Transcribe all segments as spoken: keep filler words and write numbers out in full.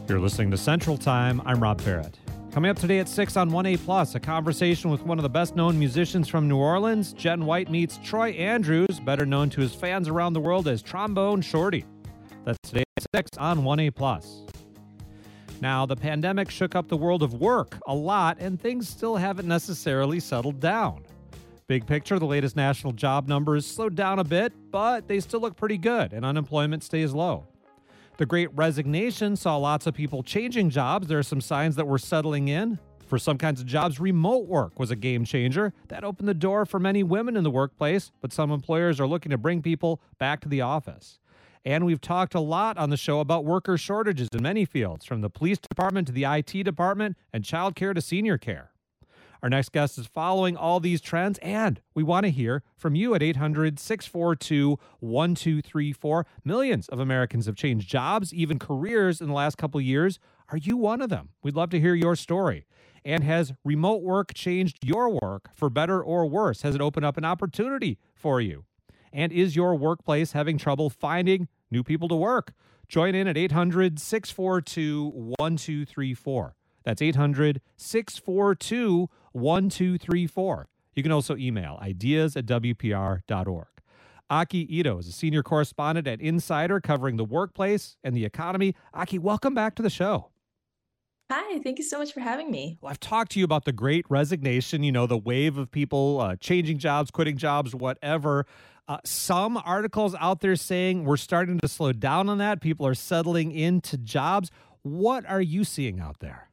You're listening to Central Time. I'm Rob Barrett. Coming up today at six on one A Plus, a conversation with one of the best-known musicians from New Orleans. Jen White meets Troy Andrews, better known to his fans around the world as Trombone Shorty. That's today at six on one A Plus. Now, the pandemic shook up the world of work a lot, and things still haven't necessarily settled down. Big picture, the latest national job numbers slowed down a bit, but they still look pretty good, and unemployment stays low. The Great Resignation saw lots of people changing jobs. There are some signs that we're settling in. For some kinds of jobs, remote work was a game changer. That opened the door for many women in the workplace, but some employers are looking to bring people back to the office. And we've talked a lot on the show about worker shortages in many fields, from the police department to the I T department and childcare to senior care. Our next guest is following all these trends, and we want to hear from you at eight hundred, six four two, one two three four. Millions of Americans have changed jobs, even careers, in the last couple of years. Are you one of them? We'd love to hear your story. And has remote work changed your work for better or worse? Has it opened up an opportunity for you? And is your workplace having trouble finding new people to work? Join in at eight hundred, six four two, one two three four. That's eight hundred, six four two, one two three four. You can also email ideas at w p r dot org. Aki Ito is a senior correspondent at Insider covering the workplace and the economy. Aki, welcome back to the show. Hi, thank you so much for having me. Well, I've talked to you about the Great Resignation, you know, the wave of people uh, changing jobs, quitting jobs, whatever. Uh, some articles out there saying we're starting to slow down on that. People are settling into jobs. What are you seeing out there?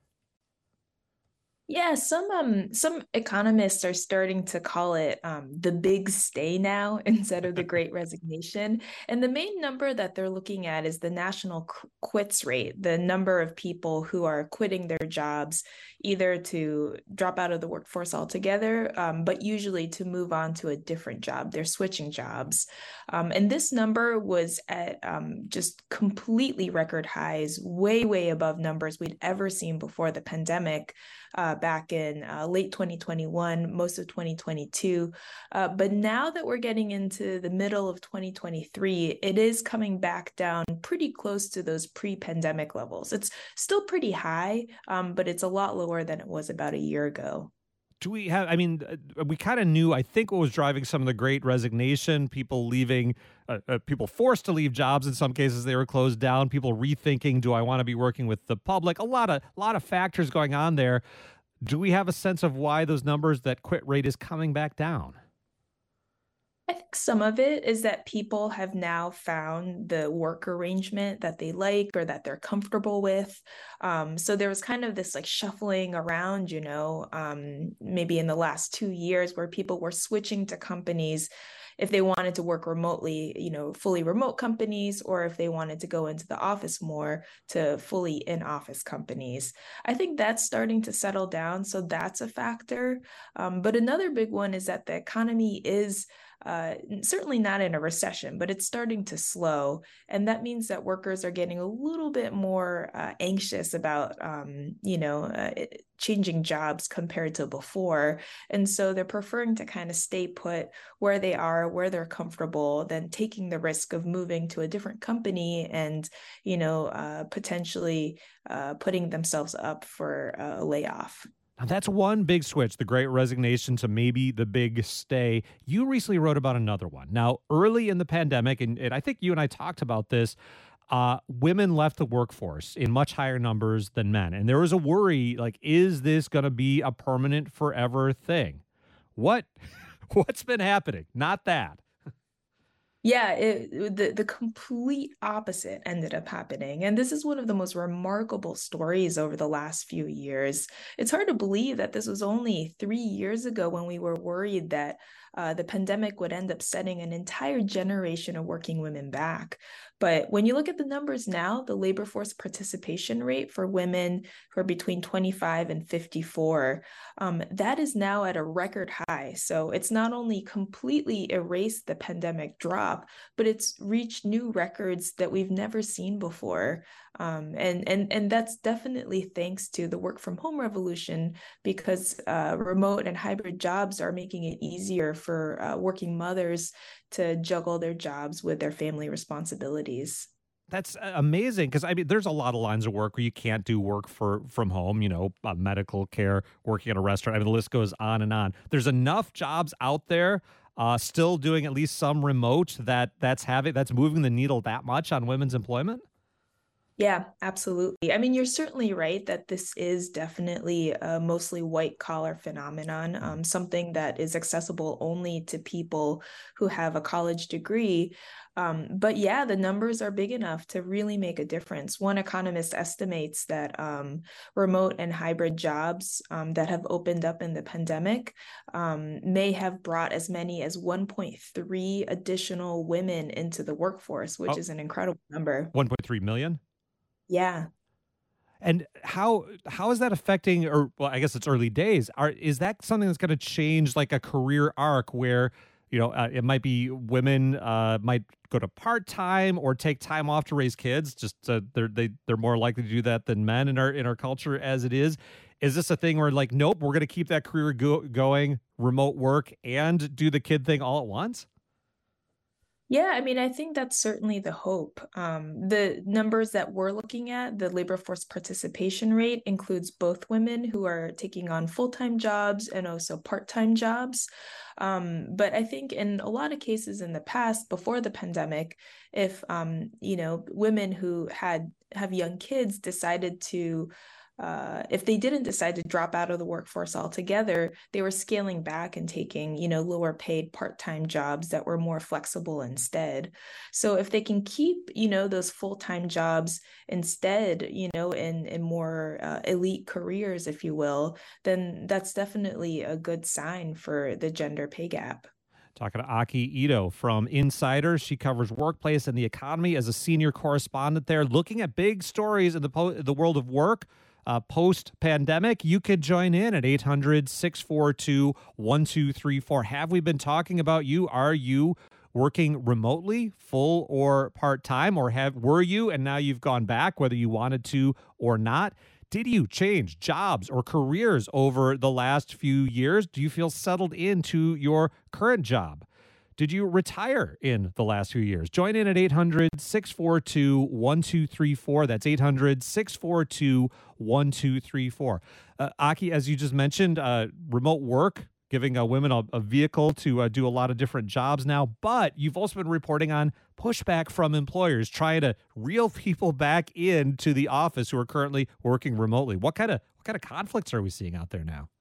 Yeah, some um some economists are starting to call it um, the big stay now instead of the Great Resignation. And the main number that they're looking at is the national qu- quits rate, the number of people who are quitting their jobs, either to drop out of the workforce altogether, um, but usually to move on to a different job. They're switching jobs. Um, and this number was at um, just completely record highs, way, way above numbers we'd ever seen before the pandemic. Uh, back in uh, late twenty twenty-one, most of twenty twenty-two. Uh, but now that we're getting into the middle of twenty twenty-three, it is coming back down pretty close to those pre-pandemic levels. It's still pretty high, um, but it's a lot lower than it was about a year ago. Do we have, I mean, we kind of knew, I think what was driving some of the Great Resignation, people leaving, uh, uh, people forced to leave jobs. In some cases, they were closed down. People rethinking, do I want to be working with the public? A lot of, a lot of factors going on there. Do we have a sense of why those numbers, that quit rate is coming back down? I think some of it is that people have now found the work arrangement that they like or that they're comfortable with. Um, so there was kind of this like shuffling around, you know, um, maybe in the last two years where people were switching to companies if they wanted to work remotely, you know, fully remote companies, or if they wanted to go into the office more, to fully in-office companies. I think that's starting to settle down. So that's a factor. Um, but another big one is that the economy is Uh, certainly not in a recession, but it's starting to slow. And that means that workers are getting a little bit more uh, anxious about, um, you know, uh, changing jobs compared to before. And so they're preferring to kind of stay put where they are, where they're comfortable, than taking the risk of moving to a different company and, you know, uh, potentially uh, putting themselves up for a layoff. Now, that's one big switch, the Great Resignation to maybe the big stay. You recently wrote about another one. Now, early in the pandemic, and, and I think you and I talked about this, uh, women left the workforce in much higher numbers than men. And there was a worry, like, is this going to be a permanent forever thing? What, what's been happening? Not that. Yeah, it, the, the complete opposite ended up happening. And this is one of the most remarkable stories over the last few years. It's hard to believe that this was only three years ago when we were worried that uh, the pandemic would end up setting an entire generation of working women back. But when you look at the numbers now, the labor force participation rate for women who are between twenty-five and fifty-four, um, that is now at a record high. So it's not only completely erased the pandemic drop, but it's reached new records that we've never seen before. Um, and, and, and that's definitely thanks to the work from home revolution, because uh, remote and hybrid jobs are making it easier for uh, working mothers to juggle their jobs with their family responsibilities. That's uh, amazing because I mean, there's a lot of lines of work where you can't do work for from home. You know, uh, medical care, working at a restaurant. I mean, the list goes on and on. There's enough jobs out there, uh, still doing at least some remote that that's having that's moving the needle that much on women's employment. Yeah, absolutely. I mean, you're certainly right that this is definitely a mostly white collar phenomenon, um, something that is accessible only to people who have a college degree. Um, but yeah, the numbers are big enough to really make a difference. One economist estimates that um, remote and hybrid jobs um, that have opened up in the pandemic um, may have brought as many as one point three additional women into the workforce, which Oh, is an incredible number. one point three million. Yeah. And how how is that affecting, or well, I guess it's early days. Are is that something that's going to change like a career arc where, you know, uh, it might be women uh, might go to part time or take time off to raise kids? Just uh, they're they they're more likely to do that than men in our in our culture as it is. Is this a thing where like, nope, we're going to keep that career go- going, remote work, and do the kid thing all at once? Yeah, I mean, I think that's certainly the hope. Um, the numbers that we're looking at, the labor force participation rate includes both women who are taking on full-time jobs and also part-time jobs. Um, but I think in a lot of cases in the past, before the pandemic, if um, you know, women who had have young kids decided to uh, if they didn't decide to drop out of the workforce altogether, they were scaling back and taking, you know, lower paid part-time jobs that were more flexible instead. So if they can keep, you know, those full-time jobs instead, you know, in in more uh, elite careers, if you will, then that's definitely a good sign for the gender pay gap. Talking to Aki Ito from Insider. She covers workplace and the economy as a senior correspondent there, looking at big stories in the po- the world of work uh, post pandemic. You could join in at eight hundred, six four two, one two three four. Have we been talking about you? Are you working remotely, full or part time, or have were you and now you've gone back, whether you wanted to or not? Did you change jobs or careers over the last few years? Do you feel settled into your current job? Did you retire in the last few years? Join in at eight hundred, six four two, one two three four. That's eight hundred, six four two, one two three four. Uh, Aki, as you just mentioned, uh, remote work, giving uh, women a, a vehicle to uh, do a lot of different jobs now. But you've also been reporting on pushback from employers trying to reel people back into the office who are currently working remotely. What kind of what kind of conflicts are we seeing out there now?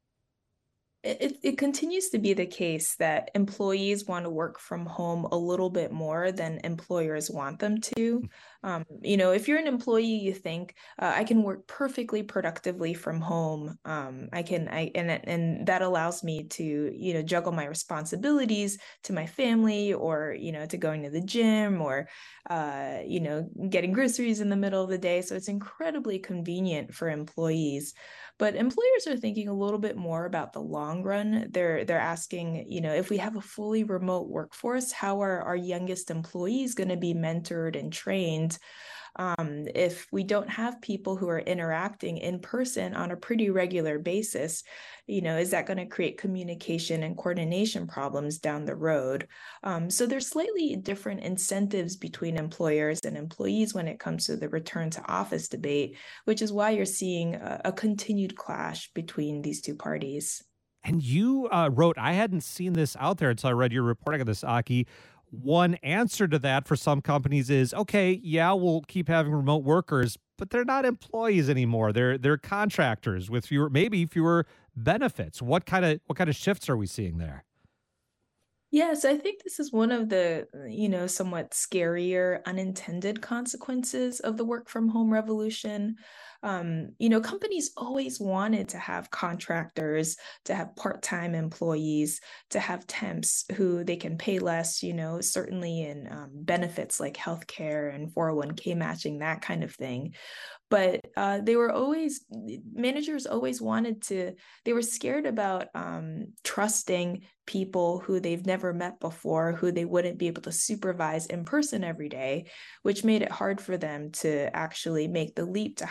It, it continues to be the case that employees want to work from home a little bit more than employers want them to. Um, you know, if you're an employee, you think uh, I can work perfectly productively from home. Um, I can, I and and that allows me to, you know, juggle my responsibilities to my family, or you know, to going to the gym, or uh, you know, getting groceries in the middle of the day. So it's incredibly convenient for employees. But employers are thinking a little bit more about the long run. They're they're asking, you know, if we have a fully remote workforce, how are our youngest employees going to be mentored and trained? Um, if we don't have people who are interacting in person on a pretty regular basis, you know, is that going to create communication and coordination problems down the road? Um, so there's slightly different incentives between employers and employees when it comes to the return to office debate, which is why you're seeing a, a continued clash between these two parties. And you uh, wrote, I hadn't seen this out there until I read your reporting on this, Aki. One answer to that for some companies is, okay, yeah, we'll keep having remote workers, but they're not employees anymore. They're they're contractors with fewer, maybe fewer benefits. What kind of what kind of shifts are we seeing there? Yes, I think this is one of the, you know, somewhat scarier unintended consequences of the work from home revolution. Um, you know, companies always wanted to have contractors, to have part-time employees, to have temps who they can pay less, you know, certainly in um, benefits like healthcare and four oh one k matching, that kind of thing. But uh, they were always, managers always wanted to, they were scared about um, trusting people who they've never met before, who they wouldn't be able to supervise in person every day, which made it hard for them to actually make the leap to hiring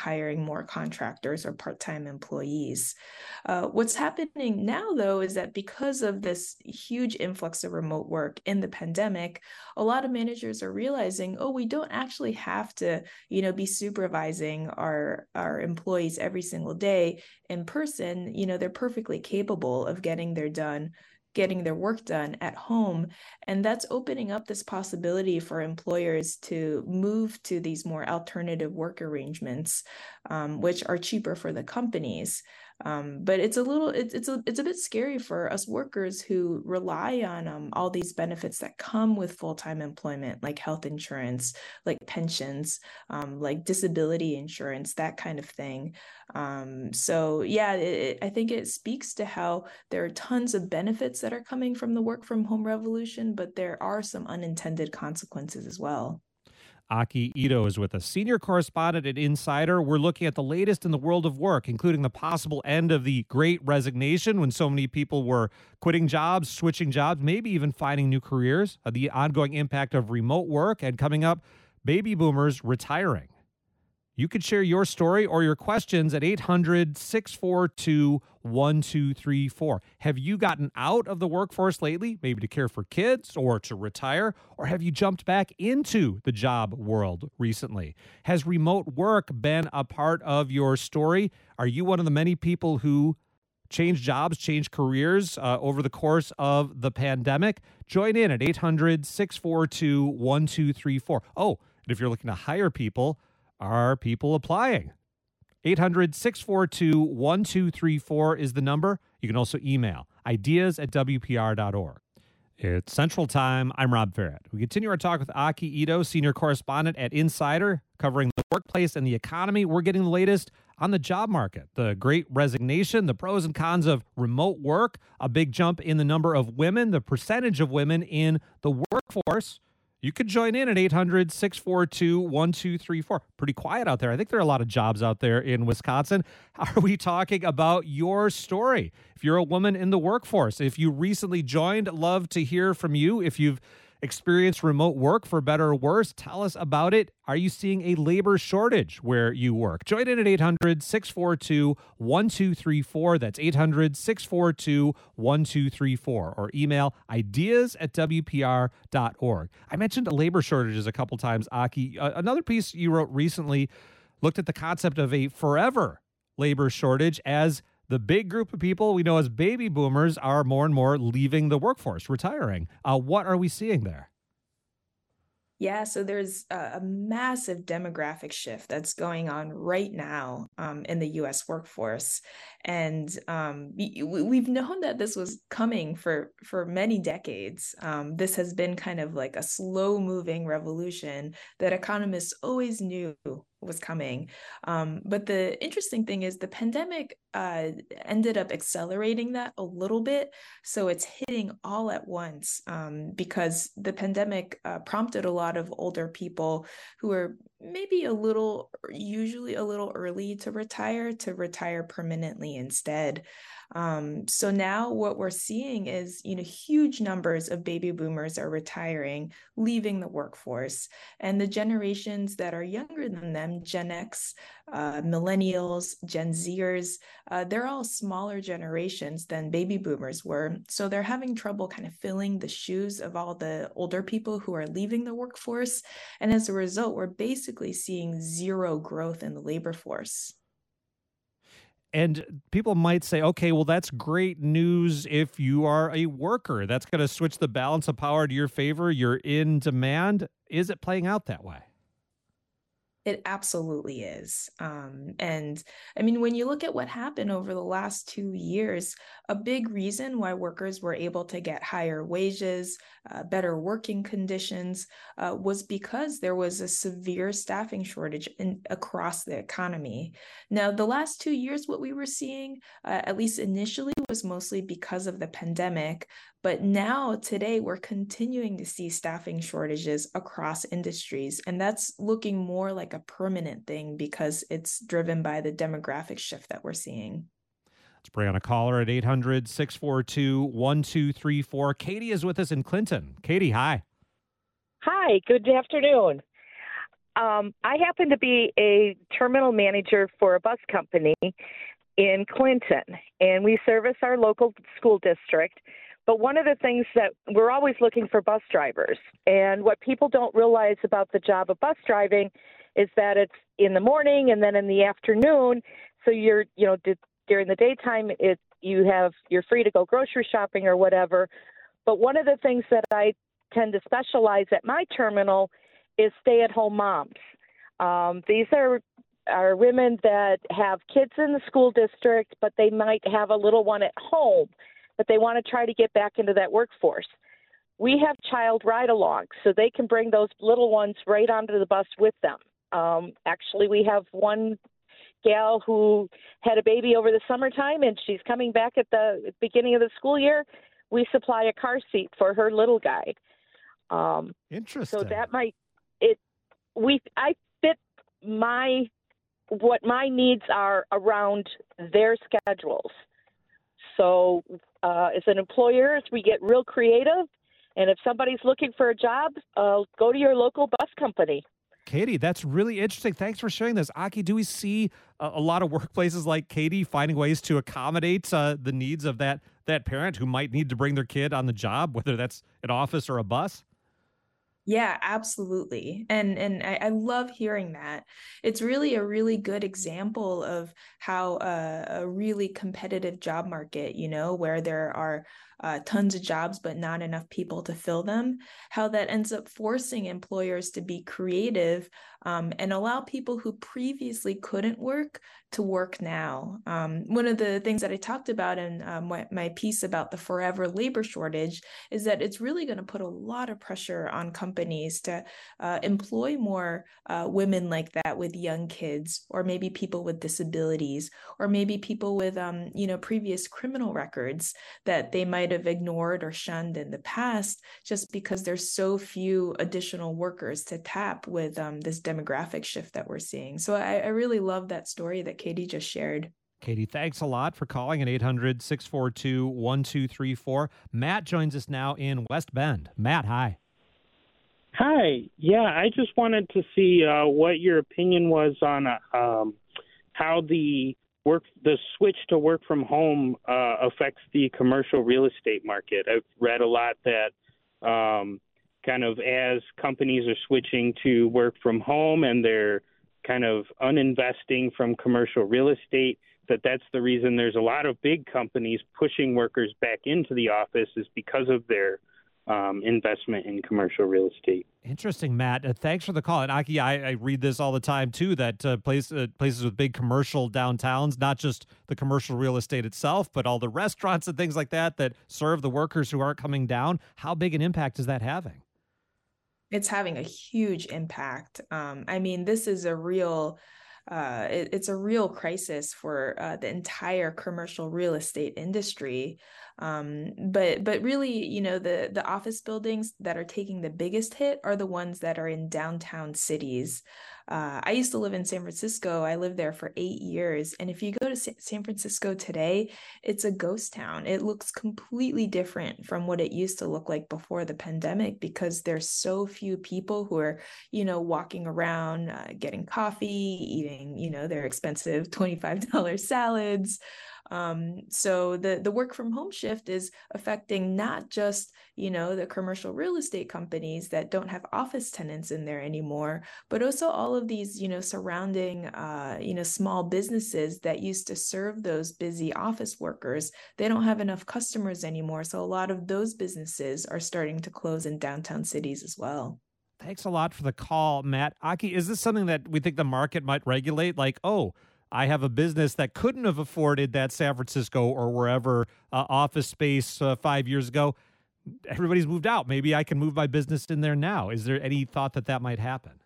more contractors or part-time employees. Uh, what's happening now, though, is that because of this huge influx of remote work in the pandemic, a lot of managers are realizing, oh, we don't actually have to, you know, be supervising our, our employees every single day in person. You know, they're perfectly capable of getting their done getting their work done at home. And that's opening up this possibility for employers to move to these more alternative work arrangements, um, which are cheaper for the companies. Um, but it's a little, it's it's a, it's a bit scary for us workers who rely on um, all these benefits that come with full-time employment, like health insurance, like pensions, um, like disability insurance, that kind of thing. Um, so yeah, it, I think it speaks to how there are tons of benefits that are coming from the work from home revolution, but there are some unintended consequences as well. Aki Ito is with us, senior correspondent at Insider. We're looking at the latest in the world of work, including the possible end of the Great Resignation when so many people were quitting jobs, switching jobs, maybe even finding new careers, uh, the ongoing impact of remote work, and coming up, baby boomers retiring. You could share your story or your questions at eight hundred, six four two, one two three four. Have you gotten out of the workforce lately, maybe to care for kids or to retire? Or have you jumped back into the job world recently? Has remote work been a part of your story? Are you one of the many people who changed jobs, changed careers uh, over the course of the pandemic? Join in at eight hundred, six four two, one two three four. Oh, and if you're looking to hire people, are people applying? eight hundred, six four two, one two three four is the number. You can also email ideas at w p r dot org. It's Central Time. I'm Rob Ferret. We continue our talk with Aki Ito, senior correspondent at Insider, covering the workplace and the economy. We're getting the latest on the job market, the Great Resignation, the pros and cons of remote work, a big jump in the number of women, the percentage of women in the workforce. You could join in at eight hundred, six four two, one two three four. Pretty quiet out there. I think there are a lot of jobs out there in Wisconsin. Are we talking about your story? If you're a woman in the workforce, if you recently joined, love to hear from you. If you've experienced remote work, for better or worse, tell us about it. Are you seeing a labor shortage where you work? Join in at eight hundred, six four two, one two three four. That's eight hundred, six four two, one two three four. Or email ideas at w p r dot org. I mentioned labor shortages a couple times, Aki. Uh, another piece you wrote recently looked at the concept of a forever labor shortage as the big group of people we know as baby boomers are more and more leaving the workforce, retiring. Uh, what are we seeing there? Yeah, so there's a, a massive demographic shift that's going on right now um, in the U S workforce. And um, we, we've known that this was coming for, for many decades. Um, this has been kind of like a slow moving revolution that economists always knew was coming. Um, but the interesting thing is the pandemic uh, ended up accelerating that a little bit. So it's hitting all at once um, because the pandemic uh, prompted a lot of older people who are maybe a little, usually a little early to retire, to retire permanently instead. Um, so now what we're seeing is, you know, huge numbers of baby boomers are retiring, leaving the workforce. And the generations that are younger than them, Gen X, uh, millennials, Gen Zers, uh, they're all smaller generations than baby boomers were. So they're having trouble kind of filling the shoes of all the older people who are leaving the workforce. And as a result, we're basically seeing zero growth in the labor force. And people might say, okay, well, that's great news if you are a worker. That's going to switch the balance of power to your favor. You're in demand. Is it playing out that way? It absolutely is. Um, and I mean, when you look at what happened over the last two years, a big reason why workers were able to get higher wages, uh, better working conditions, uh, was because there was a severe staffing shortage in, across the economy. Now, the last two years, what we were seeing, uh, at least initially, was mostly because of the pandemic. But now, today, we're continuing to see staffing shortages across industries. And that's looking more like a permanent thing because it's driven by the demographic shift that we're seeing. Let's bring on a caller at eight hundred, six four two, one two three four. Katie is with us in Clinton. Katie, hi. Hi, good afternoon. Um, I happen to be a terminal manager for a bus company in Clinton, and we service our local school district. But one of the things that we're always looking for bus drivers, and what people don't realize about the job of bus driving is that it's in the morning and then in the afternoon. So you're, you know, d- during the daytime, it you have you're free to go grocery shopping or whatever. But one of the things that I tend to specialize at my terminal is stay-at-home moms. Um, these are are women that have kids in the school district, but they might have a little one at home, but they want to try to get back into that workforce. We have child ride-alongs, so they can bring those little ones right onto the bus with them. Um, actually, we have one gal who had a baby over the summertime, and she's coming back at the beginning of the school year. We supply a car seat for her little guy. Um, Interesting. So that might it. We I fit my what my needs are around their schedules. So uh, as an employer, we get real creative, and if somebody's looking for a job, uh, go to your local bus company. Katie, that's really interesting. Thanks for sharing this. Aki, do we see a, a lot of workplaces like Katie finding ways to accommodate uh, the needs of that that parent who might need to bring their kid on the job, whether that's an office or a bus? Yeah, absolutely. And and I, I love hearing that. It's really a really good example of how uh, a really competitive job market, you know, where there are uh, tons of jobs, but not enough people to fill them, how that ends up forcing employers to be creative um, and allow people who previously couldn't work to work now. Um, one of the things that I talked about in um, my, my piece about the forever labor shortage is that it's really going to put a lot of pressure on companies to uh, employ more uh, women like that with young kids, or maybe people with disabilities, or maybe people with um, you know, previous criminal records that they might have ignored or shunned in the past, just because there's so few additional workers to tap with um, this demographic shift that we're seeing. So I, I really love that story that Katie just shared. Katie, thanks a lot for calling at eight hundred, six four two, one two three four. Matt joins us now in West Bend. Matt, hi. Hi. Yeah, I just wanted to see uh, what your opinion was on uh, um, how the work, the switch to work from home uh, affects the commercial real estate market. I've read a lot that um, kind of as companies are switching to work from home and they're kind of uninvesting from commercial real estate, that that's the reason there's a lot of big companies pushing workers back into the office is because of their um, investment in commercial real estate. Interesting, Matt. Uh, thanks for the call. And Aki, I, I read this all the time too, that uh, place, uh, places with big commercial downtowns, not just the commercial real estate itself, but all the restaurants and things like that that serve the workers who aren't coming down. How big an impact is that having? It's having a huge impact. Um, I mean, this is a real uh, it, it's a real crisis for uh, the entire commercial real estate industry. Um, but but really, you know, the the office buildings that are taking the biggest hit are the ones that are in downtown cities. Uh, I used to live in San Francisco. I lived there for eight years. And if you go to San Francisco today, it's a ghost town. It looks completely different from what it used to look like before the pandemic, because there's so few people who are, you know, walking around, uh, getting coffee, eating, you know, their expensive twenty-five dollars salads. Um, so the the work from home shift is affecting not just, you know, the commercial real estate companies that don't have office tenants in there anymore, but also all of these, you know, surrounding, uh, you know, small businesses that used to serve those busy office workers. They don't have enough customers anymore. So a lot of those businesses are starting to close in downtown cities as well. Thanks a lot for the call, Matt. Aki, is this something that we think the market might regulate? Like, oh, I have a business that couldn't have afforded that San Francisco or wherever uh, office space uh, five years ago. Everybody's moved out. Maybe I can move my business in there now. Is there any thought that that might happen?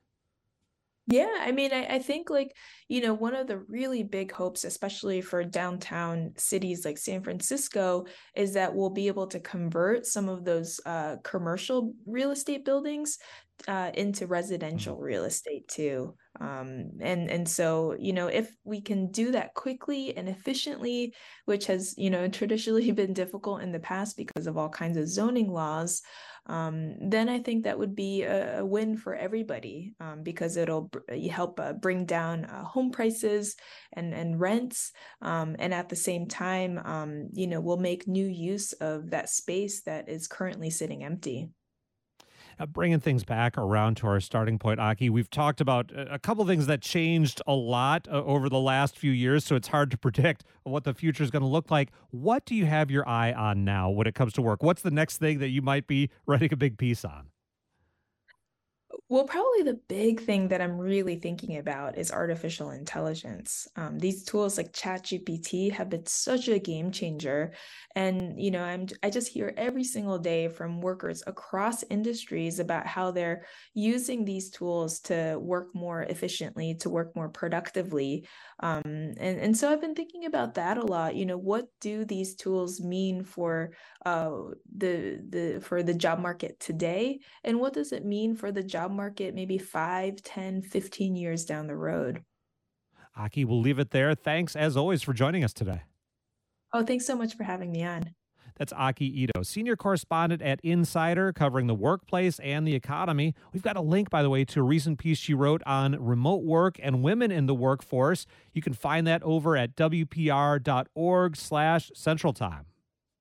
Yeah, I mean, I, I think like, you know, one of the really big hopes, especially for downtown cities like San Francisco, is that we'll be able to convert some of those uh, commercial real estate buildings uh, into residential real estate too. Um, and, and so, you know, if we can do that quickly and efficiently, which has, you know, traditionally been difficult in the past because of all kinds of zoning laws, um, then I think that would be a, a win for everybody, um, because it'll br- help uh, bring down uh, home prices and, and rents. Um, and at the same time, um, you know, we'll make new use of that space that is currently sitting empty. Uh, bringing things back around to our starting point, Aki, we've talked about a couple things that changed a lot uh, over the last few years, so it's hard to predict what the future is going to look like. What do you have your eye on now when it comes to work? What's the next thing that you might be writing a big piece on? Well, probably the big thing that I'm really thinking about is artificial intelligence. Um, these tools like ChatGPT have been such a game changer. And, you know, I'm, I just hear every single day from workers across industries about how they're using these tools to work more efficiently, to work more productively. Um, and, and so I've been thinking about that a lot. You know, what do these tools mean for uh, the, the, for the job market today? And what does it mean for the job market maybe five, ten, fifteen years down the road? Aki, we'll leave it there. Thanks, as always, for joining us today. Oh, thanks so much for having me on. That's Aki Ito, senior correspondent at Insider, covering the workplace and the economy. We've got a link, by the way, to a recent piece she wrote on remote work and women in the workforce. You can find that over at W P R dot org slash Central Time.